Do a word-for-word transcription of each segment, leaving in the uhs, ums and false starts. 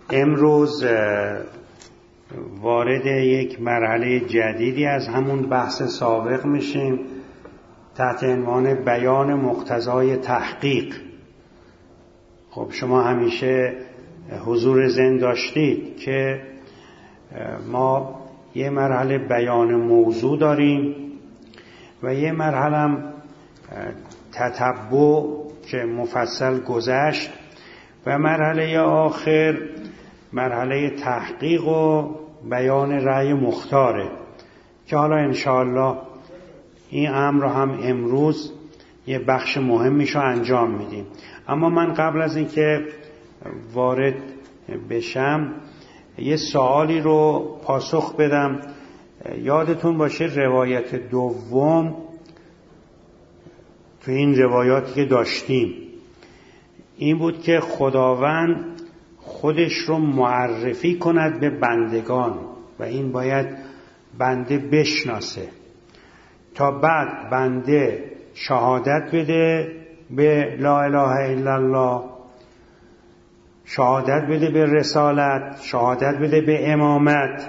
امروز وارد یک مرحله جدیدی از همون بحث سابق میشیم تحت عنوان بیان مقتضای تحقیق. خب شما همیشه حضور ذهن داشتید که ما یه مرحله بیان موضوع داریم و یه مرحله هم تتبع که مفصل گذشت و مرحله آخر مرحله تحقیق و بیان رأی مختاره که حالا انشاءالله این امر هم امروز یه بخش مهمیشو انجام میدیم. اما من قبل از اینکه وارد بشم یه سوالی رو پاسخ بدم. یادتون باشه روایت دوم تو این روایاتی که داشتیم این بود که خداوند خودش رو معرفی کند به بندگان و این باید بنده بشناسه تا بعد بنده شهادت بده به لا اله الا الله، شهادت بده به رسالت، شهادت بده به امامت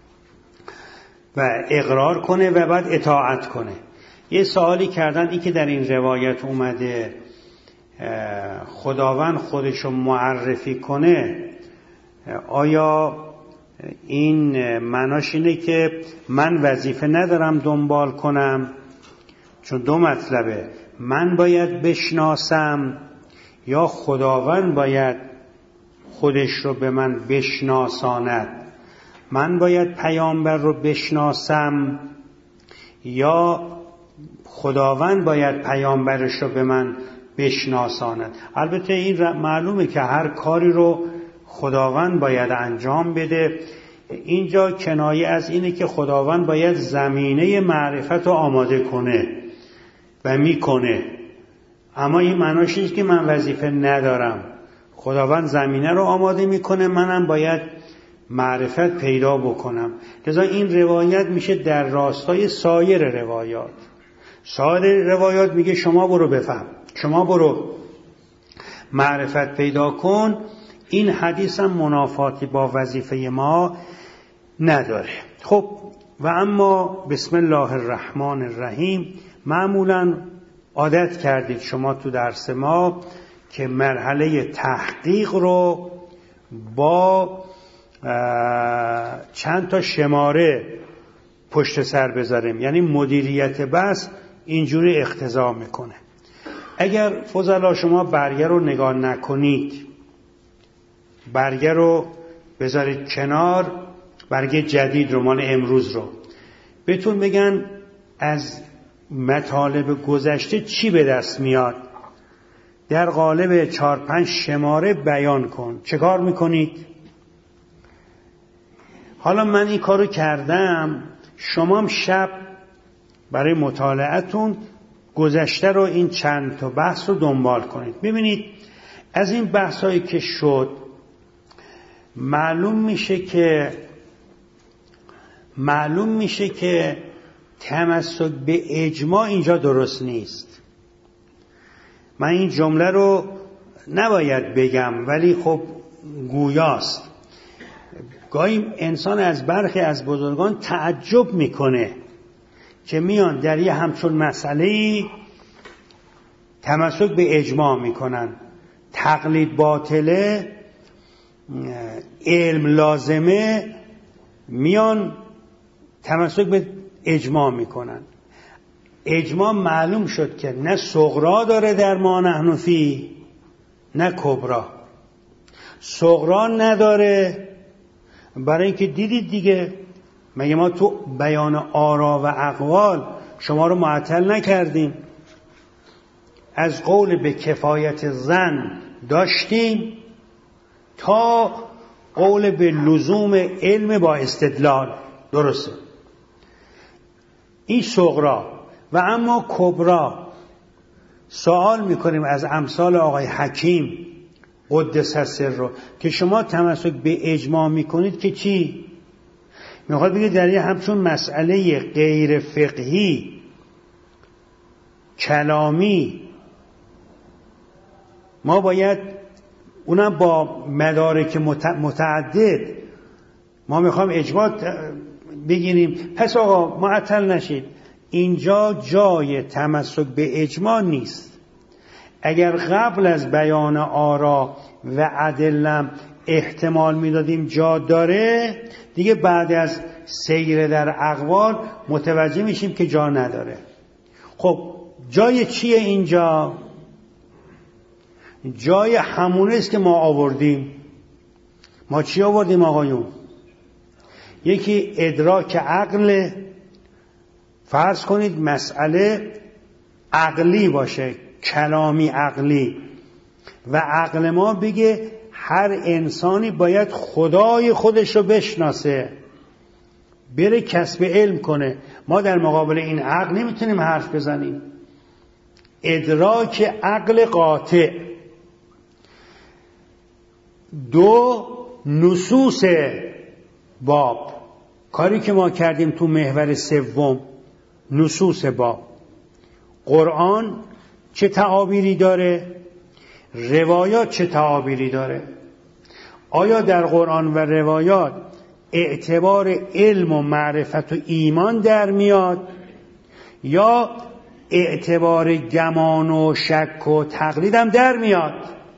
و اقرار کنه و بعد اطاعت کنه. یه سوالی کردن این که در این روایت اومده خداوند خودشو معرفی کنه، آیا این معناش اینه که من وظیفه ندارم دنبال کنم؟ چون دو مطلبه، من باید بشناسم یا خداوند باید خودش رو به من بشناساند؟ من باید پیامبر رو بشناسم یا خداوند باید پیامبرش رو به من بشناساند؟ البته این معلومه که هر کاری رو خداوند باید انجام بده. اینجا کنایه از اینه که خداوند باید زمینه معرفت رو آماده کنه و میکنه، اما این معناش نیست که من وظیفه ندارم. خداوند زمینه رو آماده میکنه، منم باید معرفت پیدا بکنم. لذا این روایت میشه در راستای سایر روایات. سایر روایات میگه شما برو بفهم، شما برو معرفت پیدا کن. این حدیث هم منافاتی با وظیفه ما نداره. خب و اما بسم الله الرحمن الرحیم، معمولا عادت کردید شما تو درس ما که مرحله تحقیق رو با چند تا شماره پشت سر بذاریم، یعنی مدیریت بحث اینجوری اقتضا میکنه. اگر فضلا شما برگه رو نگاه نکنید، برگه رو بذارید کنار، برگه جدید رو مال امروز رو بهتون بگن از مطالب گذشته چی به دست میاد، در قالب چهار پنج شماره بیان کن. چه کار میکنید؟ حالا من این کارو کردم، شما هم شب برای مطالعتون گذشته رو این چند تا بحث رو دنبال کنید. ببینید از این بحثایی که شد معلوم میشه که معلوم میشه که تمسک به اجماع اینجا درست نیست. من این جمله رو نباید بگم ولی خب گویاست. گاهی انسان از برخی از بزرگان تعجب میکنه که میان در یه همچون مسئله‌ای تمسک به اجماع میکنن. تقلید باطله، علم لازمه، میان تمسک به اجماع میکنن. اجماع معلوم شد که نه صغرا داره در ما نحن فی، نه کبرا. صغرا نداره برای اینکه دیدید دیگه، مگه ما تو بیان آرا و اقوال شما رو معطل نکردیم؟ از قول به کفایت ظن داشتیم تا قول به لزوم علم با استدلال. درسته، این صغرا. و اما کبرا سوال میکنیم از امثال آقای حکیم قدس سره که شما تمسک به اجماع میکنید که چی؟ میخواد بگید در یه همچون مسئله غیر فقهی کلامی ما باید اونم با مدارک متعدد. ما میخوام اجماع بگیریم، پس آقا معطل نشید، اینجا جای تمسک به اجماع نیست. اگر قبل از بیان آرا و ادلم احتمال میدادیم جا داره، دیگه بعد از سیر در اقوال متوجه میشیم که جا نداره. خب جای چیه اینجا؟ جای همونه است که ما آوردیم. ما چی آوردیم آقایون؟ یکی ادراک عقل. فرض کنید مسئله عقلی باشه، کلامی عقلی، و عقل ما بگه هر انسانی باید خدای خودش رو بشناسه، بره کسب علم کنه. ما در مقابل این عقل نمیتونیم حرف بزنیم. ادراک عقل قاطع. دو، نصوص باب، کاری که ما کردیم تو محور سوم، نصوص باب. قرآن چه تعابیری داره؟ روایات چه تعابیری داره؟ آیا در قرآن و روایات اعتبار علم و معرفت و ایمان در میاد، یا اعتبار گمان و شک و تقلید هم در میاد؟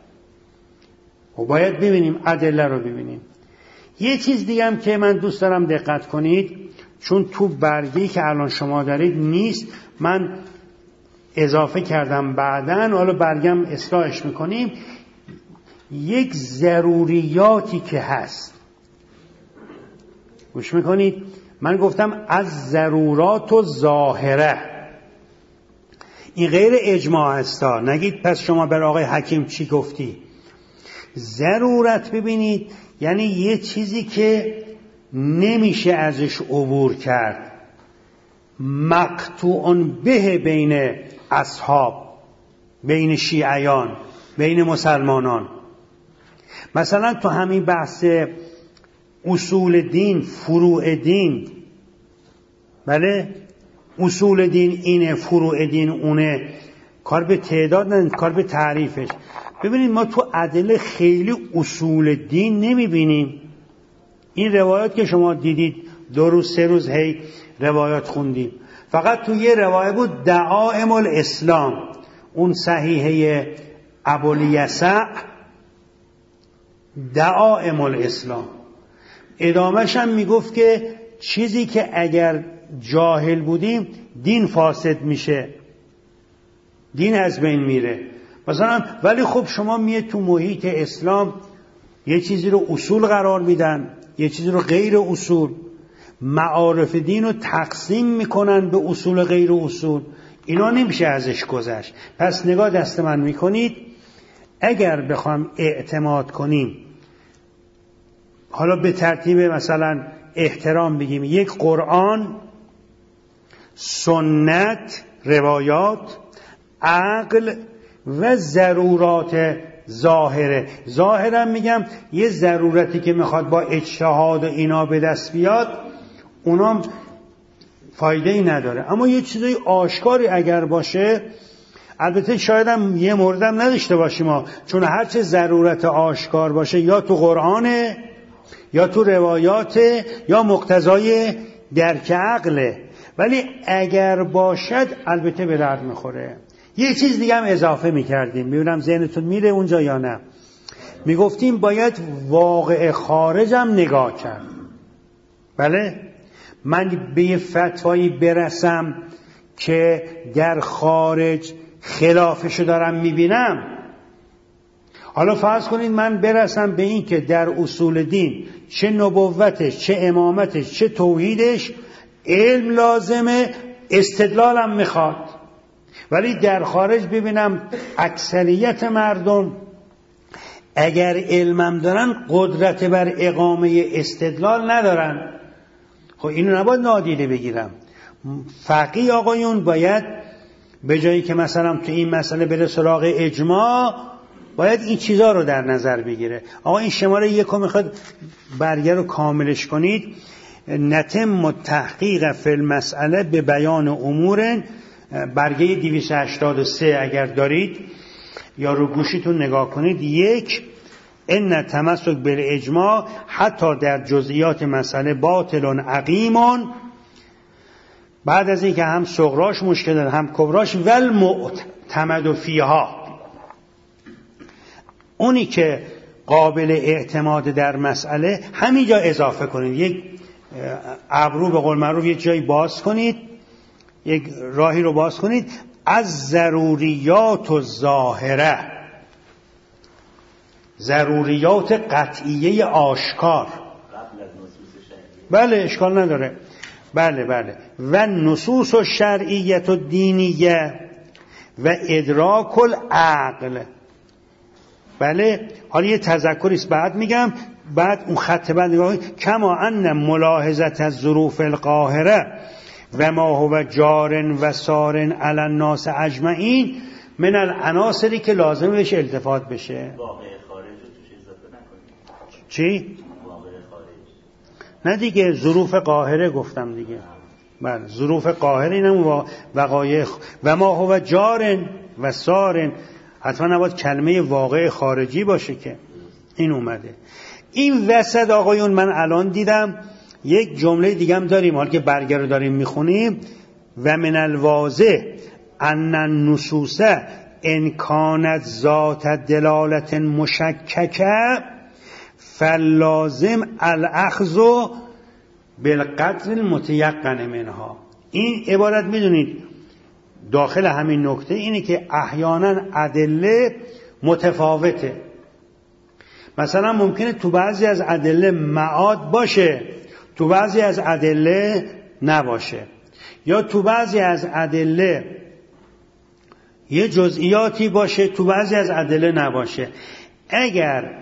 و باید ببینیم، ادله رو ببینیم. یه چیز دیگه هم که من دوست دارم دقت کنید، چون تو برگه‌ای که الان شما دارید نیست، من اضافه کردم بعدن، حالا برگم اصلاحش میکنیم. یک ضروریاتی که هست، گوش میکنید، من گفتم از ضرورات و ظاهره، این غیر اجماع هستا، نگید پس شما بر آقای حکیم چی گفتی. ضرورت ببینید یعنی یه چیزی که نمیشه ازش عبور کرد، مقطوع به بین اصحاب، بین شیعیان، بین مسلمانان. مثلا تو همین بحث اصول دین، فروع دین، بله اصول دین اینه، فروع دین اونه، کار به تعداد نه، کار به تعریفش. ببینید ما تو ادله خیلی اصول دین نمیبینیم. این روایات که شما دیدید دو روز سه روز هی روایات خوندیم، فقط تو یه روایت بود دعائم الاسلام، اون صحیحه ابوالیسع، دعائم الاسلام. ادامهش هم میگفت که چیزی که اگر جاهل بودیم دین فاسد میشه، دین از بین میره مثلا. ولی خب شما میه تو محیط اسلام یه چیزی رو اصول قرار میدن، یه چیزی رو غیر اصول، معارف دین رو تقسیم میکنن به اصول غیر اصول، اینا نمیشه ازش گذشت. پس نگاه دست من میکنید، اگر بخوام اعتماد کنیم، حالا به ترتیب مثلا احترام بگیم، یک قرآن، سنت، روایات، عقل و ضرورات ظاهره. ظاهرم میگم یه ضرورتی که میخواد با اجتهاد و اینا به دست بیاد، اونام فایده ای نداره. اما یه چیزای آشکاری اگر باشه، البته شاید هم یه موردم نداشته باشیم ما، چون هر چه ضرورت آشکار باشه یا تو قرآنه یا تو روایاته یا مقتضای درک عقله، ولی اگر باشد البته به درد میخوره. یه چیز دیگه هم اضافه میکردیم، ببینم ذهنتون میره اونجا یا نه. میگفتیم باید واقع خارج هم نگاه کرد. بله، من به یه فتوایی برسم که در خارج خلافشو دارم میبینم، حالا فرض کنید من برسم به این که در اصول دین چه نبوتش، چه امامتش، چه توحیدش علم لازمه، استدلالم میخواد، ولی در خارج ببینم اکثریت مردم اگر علمم دارن قدرت بر اقامه استدلال ندارن. خب اینو نباید نادیده بگیرم. فقیه آقایون باید به جایی که مثلا تو این مسئله بره سراغ اجماع، باید این چیزا رو در نظر بگیره. آقا این شماره یکو میخواد برگه رو کاملش کنید. نتم تحقیق فی المسئله به بیان امور، برگه دویست و هشتاد و سه اگر دارید یا رو گوشیتون نگاه کنید. یک، ان تمسک بالاجماع حتی در جزئیات مسئله باطل عقیم. بعد از این که هم صغراش مشکل داره هم کبراش، ول معتمد فیها، اونی که قابل اعتماد در مسئله همینجا اضافه کنید، یک ابرو به قول معروف یک جایی باز کنید، یک راهی رو باز کنید. از ضروریات و ظاهره، ضروریات قطعیه آشکار، بله اشکال نداره، بله بله، و نصوص و شرعیت و دینیه و ادراک العقل. بله حالا یه تذکری است بعد میگم، بعد اون خط بعد نگاه کما ان ملاحظت از ظروف القاهره و ما هو جار و سار علی الناس اجمعین من العناصری که لازم بهش التفات بشه. واقع خارج رو توش اضافه نکنید. چی؟ واقع خارج. نه دیگه، ظروف قاهره گفتم دیگه. بله ظروف قاهره اینم وقایع و ما هو جار و سار، حتما نباید کلمه واقع خارجی باشه که این اومده. این وسط آقایون من الان دیدم یک جمله دیگه هم داریم، حال که برگه رو داریم میخونیم، و من الواضح ان النصوص ان کانت ذات دلالت مشککه فلازم الاخذ بالقدر المتیقن منها. این عبارت میدونید داخل همین نکته اینه که احیانا ادله متفاوته. مثلا ممکنه تو بعضی از ادله معاد باشه، تو بعضی از ادله نباشه، یا تو بعضی از ادله یه جزئیاتی باشه، تو بعضی از ادله نباشه. اگر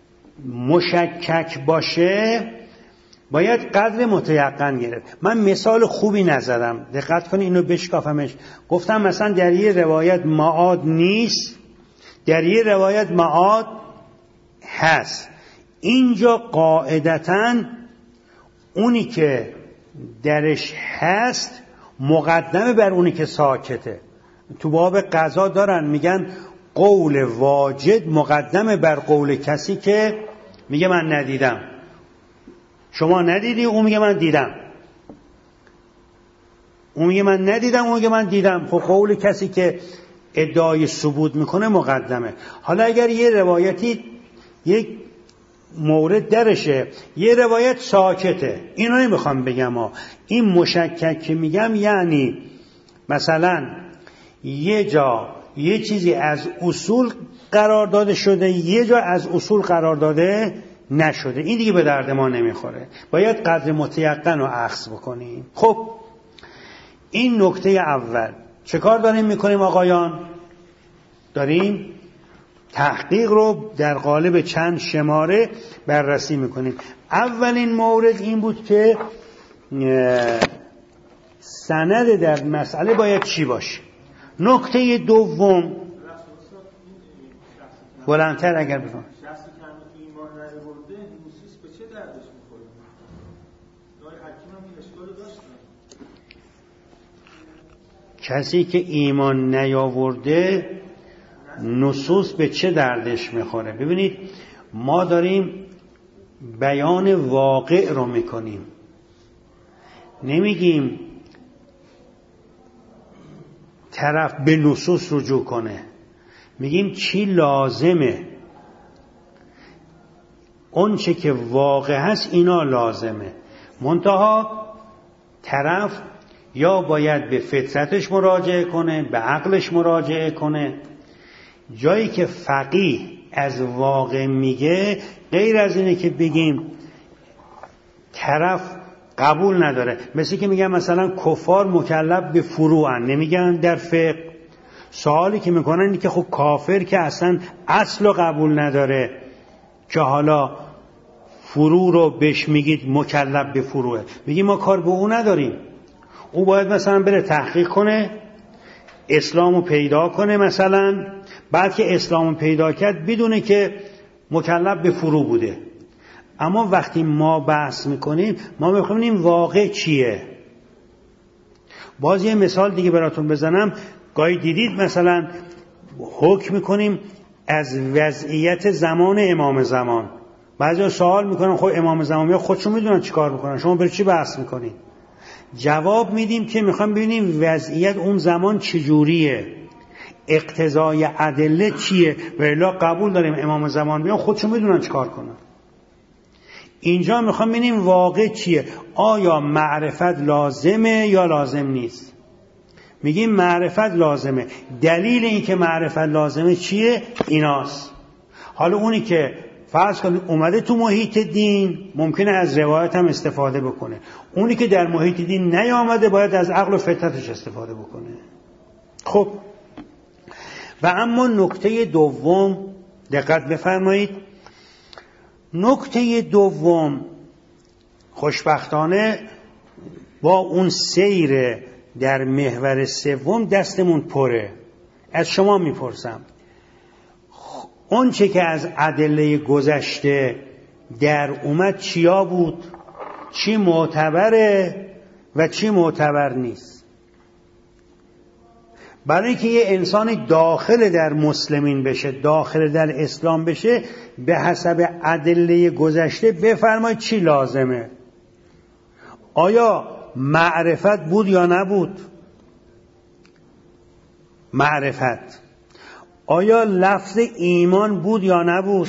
مشکک باشه باید قدر متیقن گرفت. من مثال خوبی نزدم، دقت کنید اینو بشکافمش. گفتم مثلا در یه روایت معاد نیست، در یه روایت معاد هست. اینجا قاعدتاً اونی که درش هست مقدمه بر اونی که ساکته. تو باب قضا دارن میگن قول واجد مقدمه بر قول کسی که میگه من ندیدم. شما ندیدی، اون میگه من دیدم. اون میگه من ندیدم، اون میگه من دیدم. خب قول کسی که ادعای ثبوت میکنه مقدمه. حالا اگر یه روایتی یک مورد درشه، یه روایت ساکته، اینو نمیخوام بگم ها. این مشکک که میگم یعنی مثلا یه جا یه چیزی از اصول قرار داده شده، یه جا از اصول قرار داده نشده. این دیگه به درد ما نمیخوره، باید قدر متیقن رو اخذ بکنیم. خب این نکته اول. چه کار داریم میکنیم آقایان؟ داریم تحقیق رو در قالب چند شماره بررسی میکنیم. اولین مورد این بود که سند در مسئله باید چی باشه. نکته دوم، بلندتر اگر بفهم، کسی که ایمان نیاورده نصوص به چه دردش میخوره؟ ببینید ما داریم بیان واقع رو میکنیم، نمیگیم طرف به نصوص رجوع کنه، میگیم چی لازمه. اون چه که واقع هست اینا لازمه. منتها طرف یا باید به فطرتش مراجعه کنه، به عقلش مراجعه کنه. جایی که فقیه از واقع میگه غیر از اینه که بگیم طرف قبول نداره. مثل که میگن مثلا کفار مکلف به فروعن، نمیگن در فقه. سوالی که میکنن اینه که خب کافر که اصلا اصل رو قبول نداره که حالا فرو رو بهش میگید مکلف به فروعه. میگیم ما کار به اون نداریم، او باید مثلا بره تحقیق کنه، اسلامو پیدا کنه مثلا، بعد که اسلامو پیدا کرد بدونه که مکلف به فرو بوده. اما وقتی ما بحث میکنیم ما میخوایم واقع چیه. باز یه مثال دیگه براتون بزنم. گاهی دیدید مثلا حکم میکنیم از وضعیت زمان امام زمان. بعضی سوال میکنن خب امام زمان خودشون میدونن چی کار میکنن، شما برای چی بحث میکنین؟ جواب میدیم که میخوام ببینیم وضعیت اون زمان چجوریه، اقتضای ادله چیه، و الا قبول داریم امام زمان بیان خودشون میدونن چی کار کنن. اینجا میخوام ببینیم واقع چیه، آیا معرفت لازمه یا لازم نیست. میگیم معرفت لازمه. دلیل این که معرفت لازمه چیه؟ ایناست. حالا اونی که فرض کنید اومده تو محیط دین ممکنه از روایت هم استفاده بکنه، اونی که در محیط دین نیامده باید از عقل و فطرتش استفاده بکنه. خب و اما نکته دوم دقت بفرمایید. نکته دوم خوشبختانه با اون سیر در محور سوم دستمون پره. از شما میپرسم اون چه که از ادله گذشته در اومد چیا بود؟ چی معتبره و چی معتبر نیست؟ برای اینکه یه انسانی داخل در مسلمین بشه، داخل در اسلام بشه، به حسب ادله گذشته بفرمایید چی لازمه. آیا معرفت بود یا نبود؟ معرفت. آیا لفظ ایمان بود یا نبود؟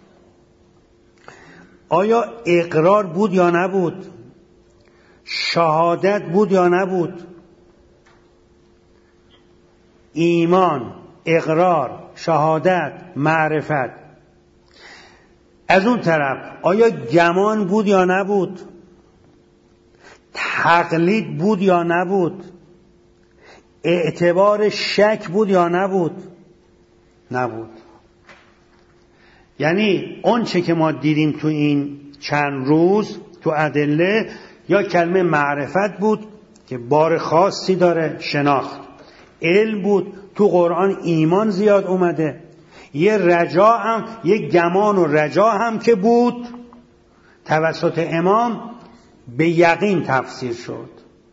آیا اقرار بود یا نبود؟ شهادت بود یا نبود؟ ایمان، اقرار، شهادت، معرفت. از اون طرف آیا گمان بود یا نبود؟ تقلید بود یا نبود؟ اعتبار شک بود یا نبود؟ نبود. یعنی اون چه که ما دیدیم تو این چند روز تو ادله، یا کلمه معرفت بود که بار خاصی داره، شناخت. علم بود، تو قرآن ایمان زیاد اومده. یه رجا هم، یه گمان و رجا هم که بود توسط امام به یقین تفسیر شد.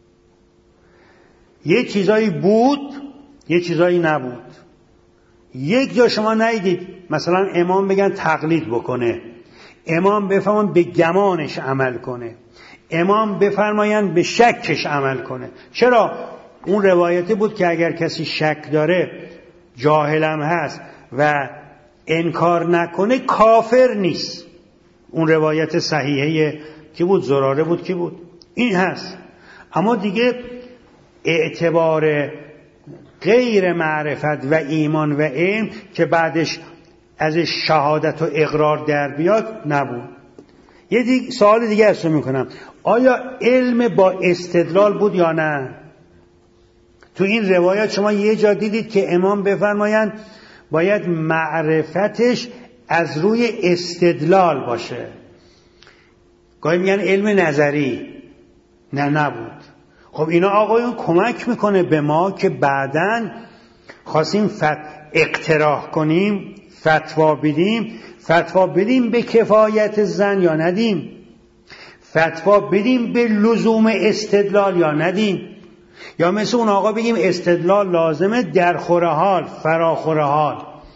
یه چیزایی بود، یه چیزایی نبود. یک جا شما ندیدید مثلا امام بگن تقلید بکنه، امام بفرماین به گمانش عمل کنه، امام بفرماین به شکش عمل کنه. چرا؟ اون روایتی بود که اگر کسی شک داره، جاهلم هست و انکار نکنه کافر نیست. اون روایت صحیحه کی بود؟ زراره بود کی بود؟ این هست. اما دیگه اعتبار غیر معرفت و ایمان و علم که بعدش از شهادت و اقرار در بیاد نبود. یه دیگه سوال دیگه ازتون میکنم، آیا علم با استدلال بود یا نه؟ تو این روایات شما یه جا دیدید که امام بفرمایند باید معرفتش از روی استدلال باشه. گاهی میگن علم نظری. نه نبود. خب اینا آقایون کمک میکنه به ما که بعداً خواستیم فت... اقتراح کنیم، فتوا بدیم، فتوا بدیم به کفایت زن یا ندیم، فتوا بدیم به لزوم استدلال یا ندیم، یا مثل اون آقا بگیم استدلال لازمه در خوره حال، فراخوره حال.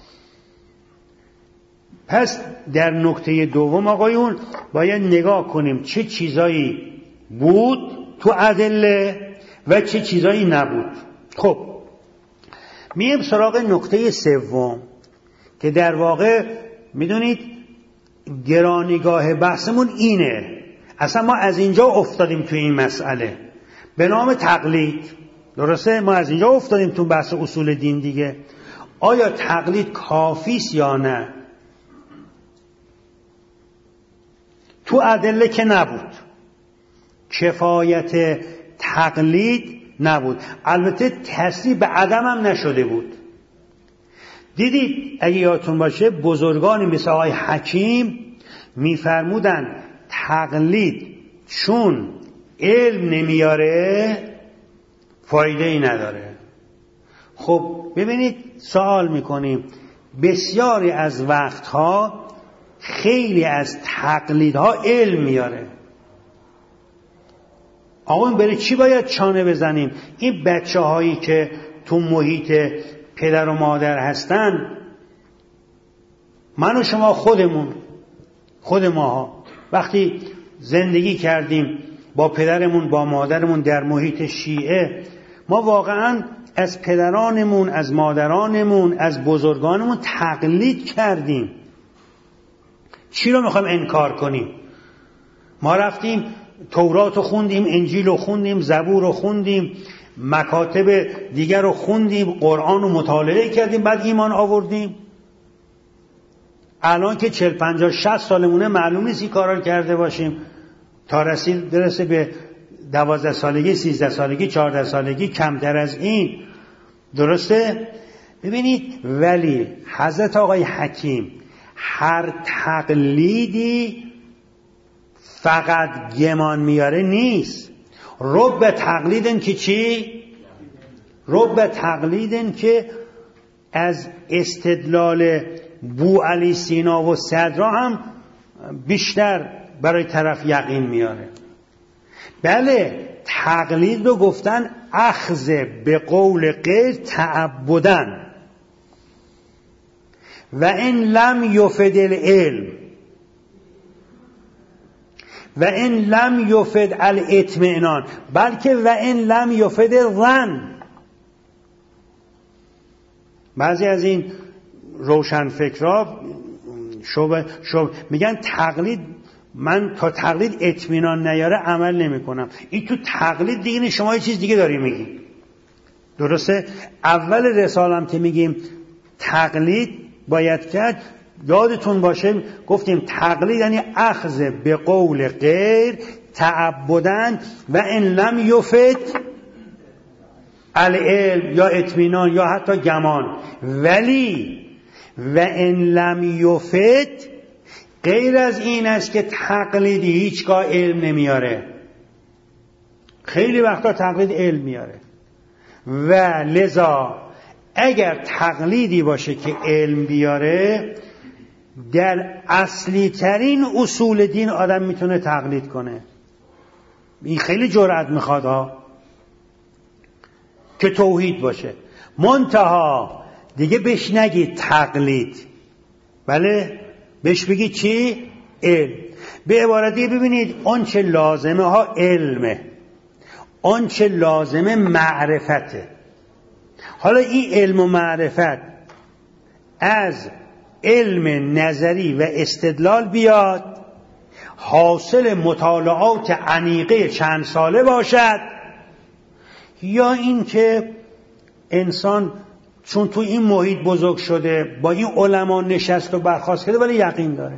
پس در نکته دوم آقایون باید نگاه کنیم چه چیزایی بود تو ادله و چه چیزایی نبود. خب مییم سراغ نکته سوم که در واقع میدونید گرانیگاه بحثمون اینه. اصلا ما از اینجا افتادیم تو این مسئله به نام تقلید. درسته؟ ما از اینجا افتادیم تو بحث اصول دین دیگه. آیا تقلید کافیست یا نه؟ تو ادله که نبود، کفایت تقلید نبود. البته تصریح به عدم هم نشده بود. دیدید اگه یادتون باشه بزرگانی مثل آقای حکیم میفرمودن تقلید چون علم نمیاره فایده ای نداره. خب ببینید سوال میکنیم، بسیاری از وقتها خیلی از تقلیدها علم میاره. آقا این برای چی باید چانه بزنیم؟ این بچه هایی که تو محیط پدر و مادر هستن من و شما خودمون خود ماها وقتی زندگی کردیم با پدرمون با مادرمون در محیط شیعه، ما واقعا از پدرانمون، از مادرانمون، از بزرگانمون تقلید کردیم. چی رو میخوایم انکار کنیم؟ ما رفتیم تورات رو خوندیم، انجیل رو خوندیم، زبور رو خوندیم، مکاتب دیگر رو خوندیم، قرآن رو مطالعه کردیم، بعد ایمان آوردیم. الان که چهل پنجاه شصت سالمونه معلوم نیست این کارا رو کرده باشیم تا رسید برسه به دوازده سالگی، سیزده سالگی، چهارده سالگی، کمتر از این. درسته؟ ببینید، ولی حضرت آقای حکیم هر تقلیدی فقط گمان میاره نیست. رب تقلیدن که چی؟ رب تقلیدن که از استدلال بو علی سینا و صدرا هم بیشتر برای طرف یقین میاره. بله، تقلید رو گفتن اخذ به قول غیر تعبدن و این لم یفد العلم و این لم یفد الاطمئنان، بلکه و این لم یفد الظن. بعضی از این روشنفکرها شب شب میگن تقلید، من تا تقلید اطمینان نیاره عمل نمی کنم. این تو تقلید دیگه شما یه چیز دیگه داری میگی. درسته؟ اول رسالم که میگیم تقلید باید کرد، یادتون باشه گفتیم تقلید یعنی اخذ به قول غیر تعبدن و ان لم یفد العلم یا اطمینان یا حتی گمان. ولی و ان لم یفد غیر از این است که تقلیدی هیچگاه علم نمیاره. خیلی وقتا تقلید علم میاره و لذا اگر تقلیدی باشه که علم بیاره، در اصلی ترین اصول دین آدم میتونه تقلید کنه. این خیلی جرأت میخواد ها، که توحید باشه. منتها دیگه بهش نگید تقلید، بله بهش بگید چی؟ علم. به عبارت دیگه ببینید، اون چه لازمه ها علمه، اون چه لازمه معرفته. حالا این علم و معرفت از علم نظری و استدلال بیاد، حاصل مطالعات عمیقه چند ساله باشد، یا این که انسان چون تو این محیط بزرگ شده با این علما نشست و برخاست کرده ولی یقین داره.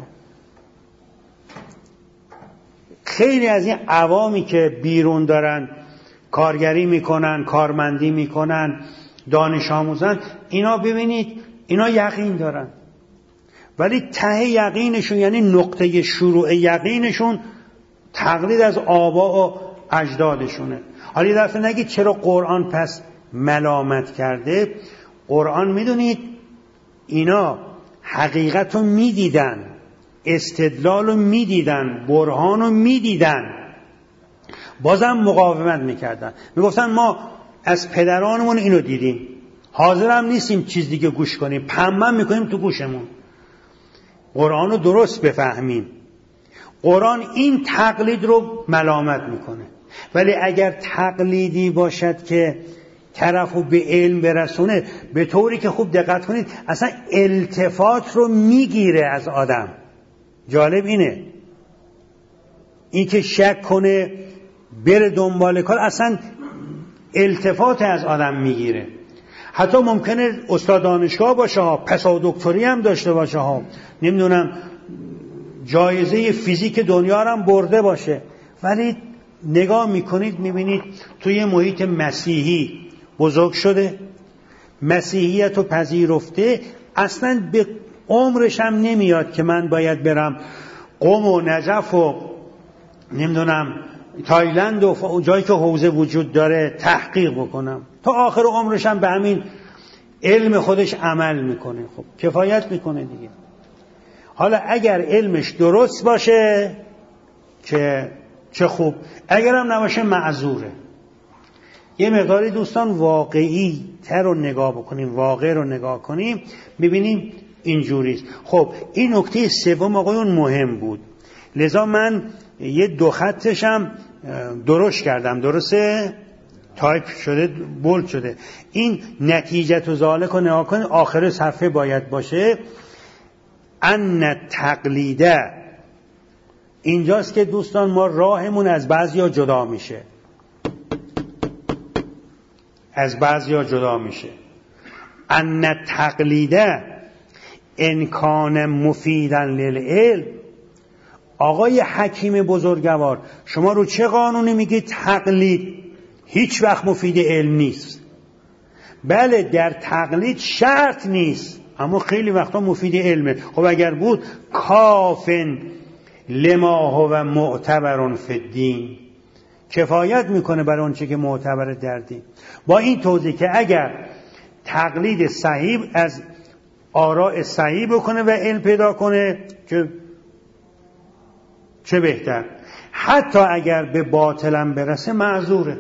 خیلی از این عوامی که بیرون دارن کارگری میکنن، کارمندی میکنن، دانش آموزن، اینا ببینید اینا یقین دارن، ولی ته یقینشون یعنی نقطه شروع یقینشون تقلید از آبا و اجدادشونه. حالا یه دفعه نگید چرا قرآن پس ملامت کرده. قرآن میدونید اینا حقیقت رو میدیدن، استدلال رو میدیدن، برهان رو میدیدن، بازم مقاومت میکردن، میگفتن ما از پدرانمون اینو دیدیم، حاضر هم نیستیم چیز دیگه گوش کنیم، پنبه میکنیم تو گوشمون، قرآن رو درست بفهمیم. قرآن این تقلید رو ملامت میکنه. ولی اگر تقلیدی باشد که طرفو به علم برسونه، به طوری که خوب دقت کنید اصلا التفات رو میگیره از آدم. جالب اینه، این که شک کنه بره دنبال کار، اصلا التفات از آدم میگیره. حتی ممکنه استاد دانشگاه باشه ها، پسا دکتری هم داشته باشه ها، نمیدونم جایزه فیزیک دنیا هم برده باشه، ولی نگاه میکنید میبینید توی محیط مسیحی بزرگ شده، مسیحیت رو پذیرفته، اصلا به عمرش هم نمیاد که من باید برم قم و نجف و نمیدونم تایلند و جایی که حوزه وجود داره تحقیق بکنم. تا آخر عمرش هم به همین علم خودش عمل میکنه. خب کفایت میکنه دیگه. حالا اگر علمش درست باشه که چه خوب، اگر هم نباشه معذوره. یه مقداری دوستان واقعی تر رو نگاه بکنیم، واقع رو نگاه کنیم، ببینیم اینجوریست. خب این نکته سوم آقایون مهم بود، لذا من یه دو خطشم درشت کردم، درسته؟ تایپ شده، بولد شده. این نتیجه تو ذالک رو نگاه کنید، آخر صفحه باید باشه. ان تقلیده، اینجاست که دوستان ما راهمون از بعضیا جدا میشه، از بعضیا جدا میشه. ان تقلیده ان کان مفیدا للعلم. آقای حکیم بزرگوار، شما رو چه قانونی میگید تقلید هیچ وقت مفید علم نیست؟ بله در تقلید شرط نیست، اما خیلی وقتا مفید علمه. خب اگر بود کافن لما هو معتبر فی الدین، کفایت میکنه برای اون چه که معتبر در دین. با این توضیح که اگر تقلید صحیح از آراء صحیح بکنه و علم پیدا کنه که چه بهتر، حتی اگر به باطلم برسه معذوره.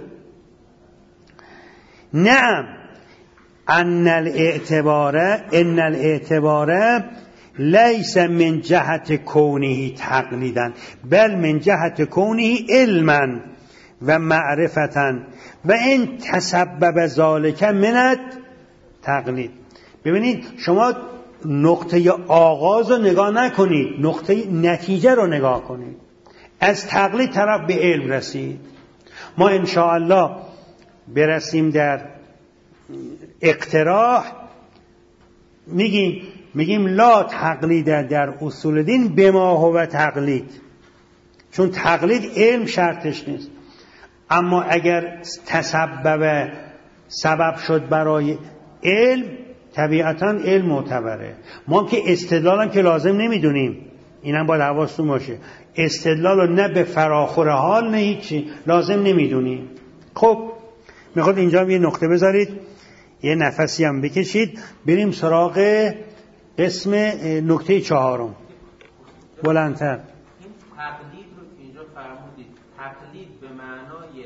نعم ان الاعتبار ان الاعتبار لیس من جهت کونه تقلیدا بل من جهت کونه علما و معرفتا و این تسبب ذالک منت تقلید. ببینید شما نقطه آغاز رو نگاه نکنید، نقطه نتیجه رو نگاه کنید. از تقلید طرف به علم رسید. ما انشاءالله برسیم در اقتراح، میگیم میگیم لا تقلید در اصول دین بما هو تقلید، چون تقلید علم شرطش نیست. اما اگر تسبب سبب شد برای علم، طبیعتاً علم معتبره. ما که استدلالم که لازم نمیدونیم، اینم باید حواستون باشه، استدلال رو نه به فراخور حال نه هیچی لازم نمیدونیم. خب میخواد اینجا یه نقطه بذارید، یه نفسی هم بکشید، بریم سراغ قسم نکته چهارم. بلندتر. این تقلید رو که اینجا فرمودید، تقلید به معنای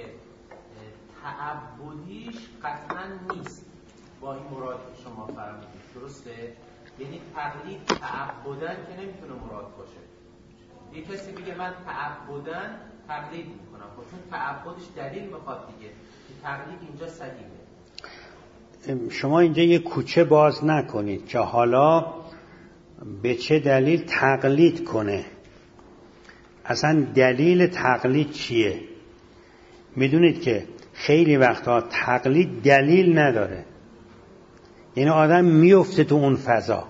تعبدیش قطعا نیست با این مراد که شما فرمودید، درسته؟ یعنی تقلید تعبدن که نمیتونه مراد باشه. یه کسی بگه من تعبدن تقلید میکنم، خب چون تعبدش دلیل میخواد دیگه که تقلید اینجا صحیحه. شما اینجا یه کوچه باز نکنید که حالا به چه دلیل تقلید کنه. اصلا دلیل تقلید چیه؟ میدونید که خیلی وقتا تقلید دلیل نداره، یعنی آدم میفته تو اون فضا،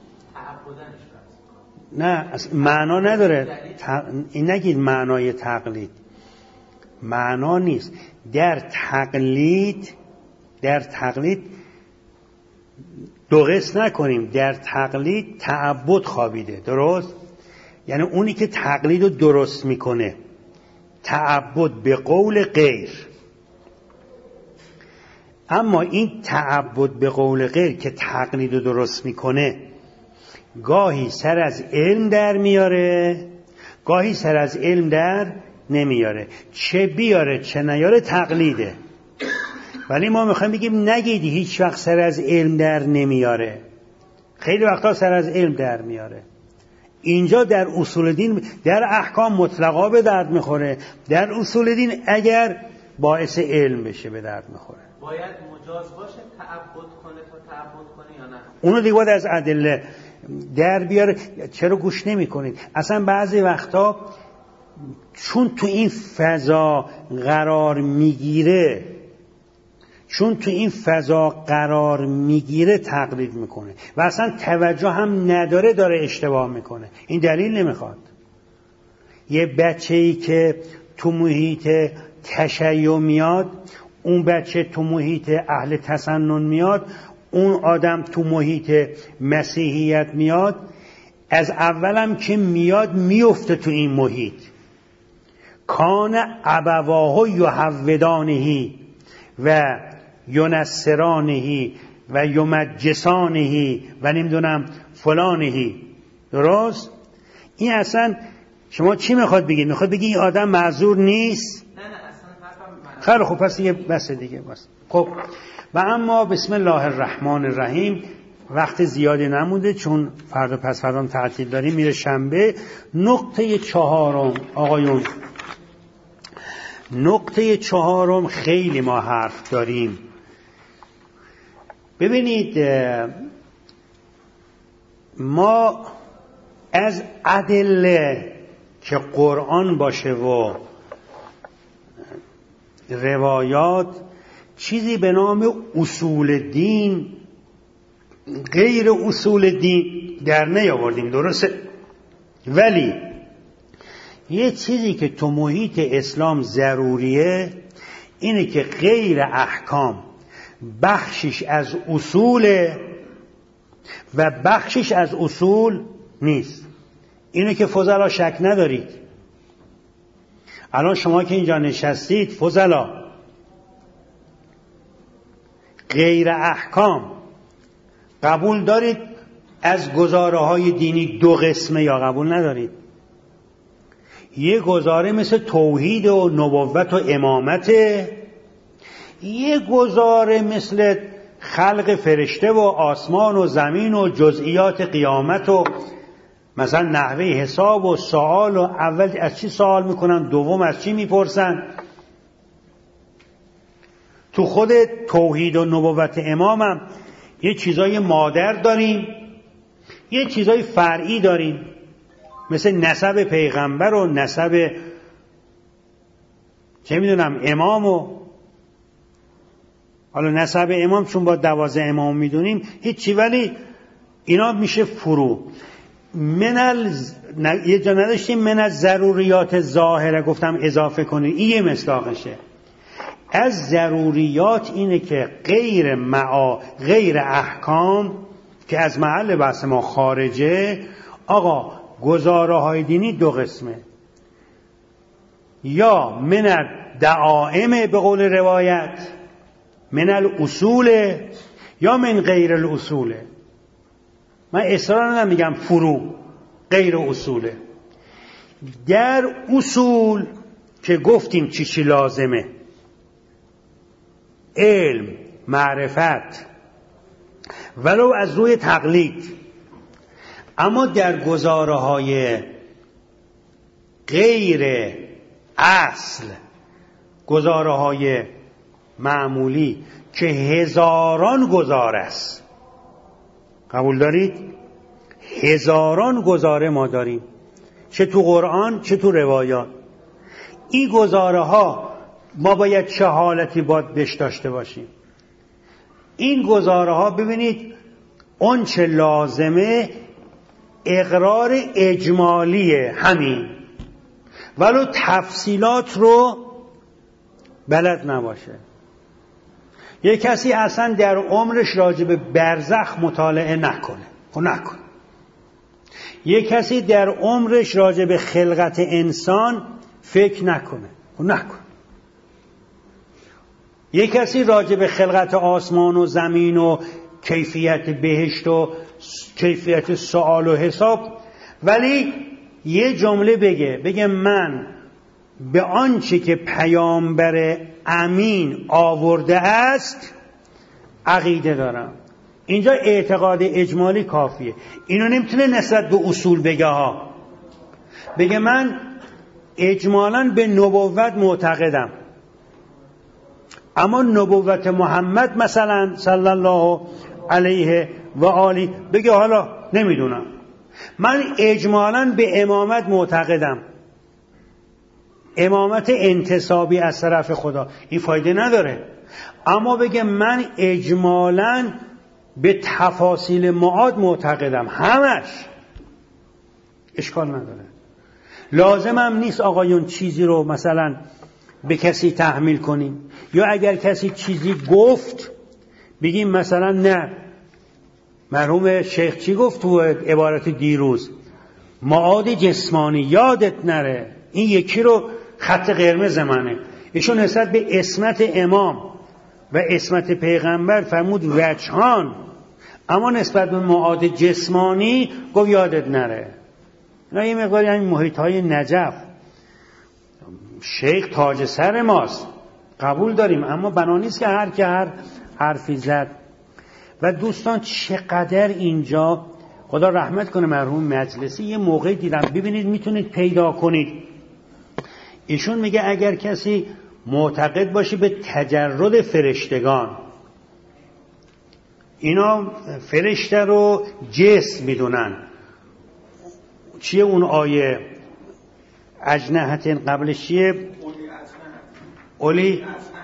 نه اصلا معنا نداره. تق... این نگید معنای تقلید، معنا نیست. در تقلید در تقلید دو قسم نکنیم. در تقلید تعبد خوابیده، درست؟ یعنی اونی که تقلید رو درست میکنه تعبد به قول غیر. اما این تعبد به قول غیر که تقلید رو درست میکنه گاهی سر از علم در میاره، گاهی سر از علم در نمیاره. چه بیاره چه نیاره تقلیده. ولی ما میخوایم بگیم نگید هیچ وقت سر از علم در نمیاره، خیلی وقتا سر از علم در میاره. اینجا در اصول دین در احکام مطلقا به درد میخوره، در اصول دین اگر باعث علم بشه به درد میخوره. باید مجاز باشه تعبد کنه تا تعبد کنه یا نه؟ اونو دیگه باید از ادله در بیاره. چرا گوش نمی کنید؟ اصلا بعضی وقتا چون تو این فضا قرار میگیره چون تو این فضا قرار میگیره تقلید میکنه و اصلا توجه هم نداره، داره اشتباه میکنه. این دلیل نمیخواد. یه بچه‌ای که تو محیط تشیع میاد، اون بچه تو محیط اهل تسنن میاد، اون آدم تو محیط مسیحیت میاد، از اولم که میاد میفته تو این محیط. کان ابواه یحودانهی و ینصرانهی و یمجسانهی و نمیدونم فلانهی، درست؟ این اصلا شما چی میخواد بگید؟ میخواد بگید این آدم معذور نیست؟ نه نه اصلا. خیلی خوب، پس یه بس دیگه بس. خب و اما بسم الله الرحمن الرحیم وقت زیادی نمونده چون فردا پس فردا تعطیل داریم، میره شنبه. نقطه چهارم آقایون، نقطه چهارم خیلی ما حرف داریم. ببینید ما از ادله که قرآن باشه و روایات چیزی به نام اصول دین غیر اصول دین در نیاوردیم، درسته؟ ولی یه چیزی که تو محیط اسلام ضروریه اینه که غیر احکام بخشش از اصوله و بخشش از اصول نیست. اینو که فضلا شک ندارید. الان شما که اینجا نشستید فضلا، غیر احکام قبول دارید از گزاره های دینی دو قسمه یا قبول ندارید؟ یه گزاره مثل توحید و نبوت و امامت، یه گزاره مثل خلق فرشته و آسمان و زمین و جزئیات قیامت و مثلا نحوه حساب و سوال و اول از چی سوال میکنن، دوم از چی میپرسن. تو خود توحید و نبوت امامم یه چیزای مادر داریم، یه چیزای فرعی داریم مثل نسب پیغمبر و نسب چه میدونم امام. و حالا نسب امام چون با دوازه امام میدونیم هیچی، ولی اینا میشه فرو. منل ن... یه جا نداشتیم من ضروریات ظاهره، گفتم اضافه کنید، این یه مصداقشه. از ضروریات اینه که غیر معا غیر احکام که از محل بحث ما خارجه، آقا گزاره های دینی دو قسمه، یا من دعائم به قول روایت، من الاصول، یا من غیر الاصول. من اصرار نمیگم فرو، غیر اصوله. در اصول که گفتیم چی چی لازمه، علم، معرفت، ولو از روی تقلید. اما در گزاره های غیر اصل، گزاره های معمولی که هزاران گزاره است، قبول دارید؟ هزاران گزاره ما داریم، چه تو قرآن چه تو روایات. این گزاره ها ما باید چه حالتی باید بهش داشته باشیم؟ این گزاره ها ببینید اون چه لازمه اقرار اجمالیه همین، ولو تفصیلات رو بلد نباشه. یک کسی اصلا در عمرش راجع به برزخ مطالعه نکنه، خب نکنه. یک کسی در عمرش راجع به خلقت انسان فکر نکنه، خب نکنه. یک کسی راجع به خلقت آسمان و زمین و کیفیت بهشت و کیفیت سوال و حساب، ولی یه جمله بگه بگه من به آنچه که پیامبر امین آورده است عقیده دارم. اینجا اعتقاد اجمالی کافیه. اینو نمیتونه نسبت به اصول بگه ها. بگه من اجمالاً به نبوت معتقدم، اما نبوت محمد مثلا صلی الله علیه و آله، بگه حالا نمیدونم. من اجمالاً به امامت معتقدم، امامت انتصابی از طرف خدا، این فایده نداره. اما بگه من اجمالاً به تفاصیل معاد معتقدم، همش اشکال نداره. لازمم نیست آقایون چیزی رو مثلا به کسی تحمیل کنیم، یا اگر کسی چیزی گفت بگیم مثلا نه، مرحوم شیخ چی گفت تو عبارت دیروز، معاد جسمانی، یادت نره، این یکی رو خط قرمز منه. ایشون نسبت به اسمت امام و اسمت پیغمبر فرمود وجهان، اما نسبت به معاد جسمانی گفت یادت نره. نه یه مقداری همین محیط های نجف، شیخ تاج سر ماست، قبول داریم، اما بنا نیست که هر که هر حرفی زد. و دوستان چقدر اینجا خدا رحمت کنه مرحوم مجلسی، یه موقع دیدم، ببینید میتونید پیدا کنید، ایشون میگه اگر کسی معتقد باشه به تجرد فرشتگان، اینا فرشته رو جسم میدونن. چیه اون آیه اجنحتن قبلش چیه؟ اولی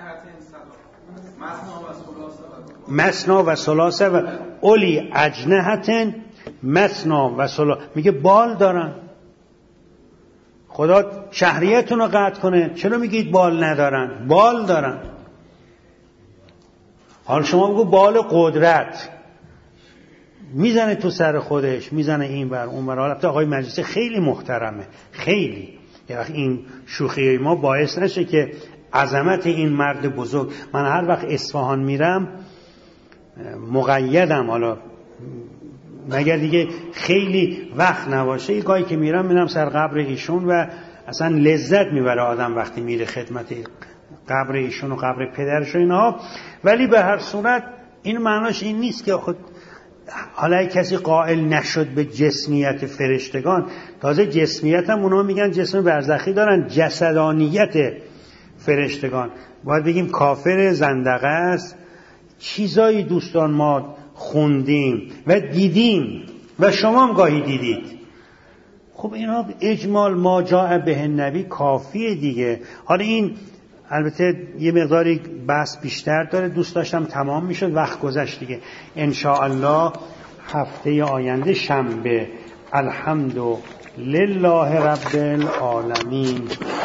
مثنا و ثلاثه و اولی اجنحتن مثنا و ثلاثه، میگه بال دارن. خدا شهریتون رو قطع کنه، چرا میگید بال ندارن؟ بال دارن. حالا شما بگو بال قدرت، میزنه تو سر خودش، میزنه این بر اون بر. البته آقای مجلسی خیلی محترمه، خیلی، یه وقت این شوخی ما باعث نشه که عظمت این مرد بزرگ. من هر وقت اصفهان میرم مقیدم، حالا مگر دیگه خیلی وقت نباشه، یه گاهی که میرم میرم سر قبر ایشون و اصلا لذت میبره آدم وقتی میره خدمت قبر ایشون و قبر پدرش و اینها. ولی به هر صورت این معناش این نیست که خود حالا کسی قائل نشد به جسمیت فرشتگان. تازه جسمیت هم اونا میگن جسم برزخی دارن، جسدانیت فرشتگان باید بگیم کافر زندقه است. چیزایی دوستان ما خوندیم و دیدیم و شما هم گاهی دیدید. خب اینا اجمال ما جاء به النبی کافیه دیگه. حالا این البته یه مقداری بحث بیشتر داره، دوست داشتم تمام میشد، وقت گذشت دیگه. ان شاء الله هفته آینده شنبه. الحمد لله رب العالمین.